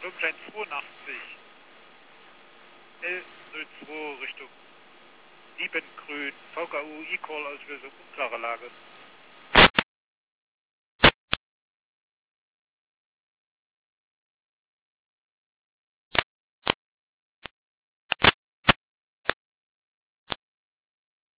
Flugplan 82, L02 Richtung Diepengrün, VKU, E-Call, Auslösung, unklare Lage.